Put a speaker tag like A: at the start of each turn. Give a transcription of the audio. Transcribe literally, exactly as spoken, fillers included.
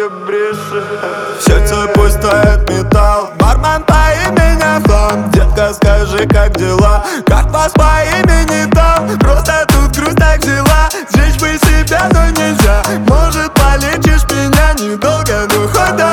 A: бреши.
B: В сердце пусть стоит металл. Бармен по имени Антон. Детка, скажи, как дела? Как вас по имени там? Просто тут грусть так взяла. Сжечь бы себя, но нельзя. Может, полечишь меня недолго, но хоть